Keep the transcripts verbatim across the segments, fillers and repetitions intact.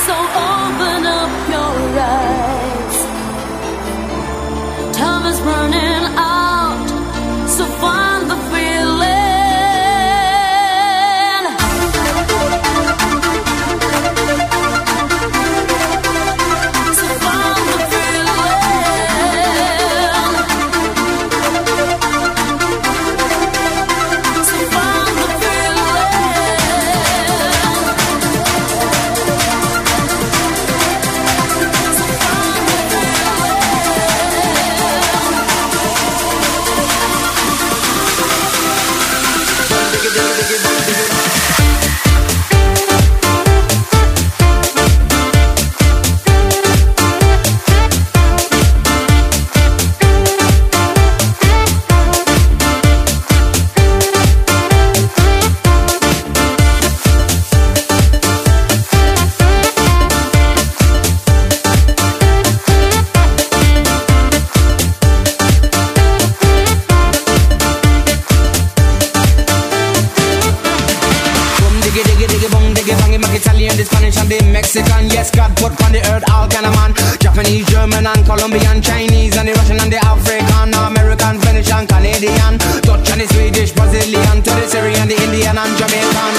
So open up your eyes. Time is running out, so find the feeling. So find the feeling. So find the Italian, the Spanish and the Mexican. Yes, God put on the earth all kind of man. Japanese, German and Colombian, Chinese and the Russian and the African, American, Finnish and Canadian, Dutch and the Swedish, Brazilian, to the Syrian, the Indian and Jamaican.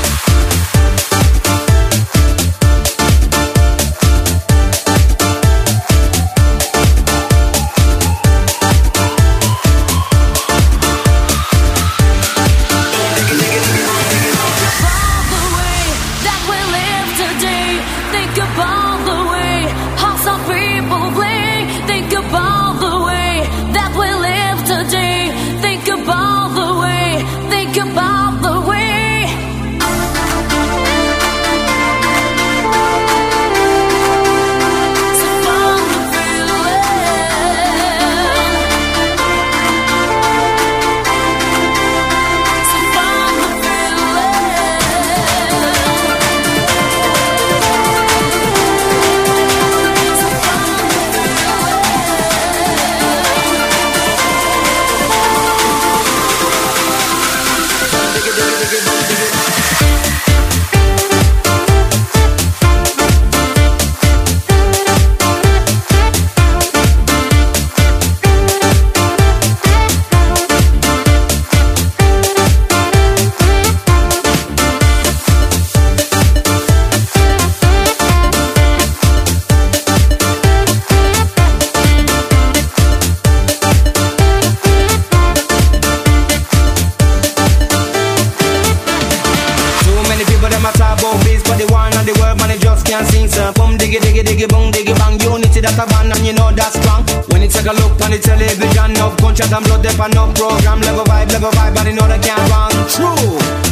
Take a look on the television, no gunshot and blood, dep and no program. Level vibe, level vibe, but you know they can't run true.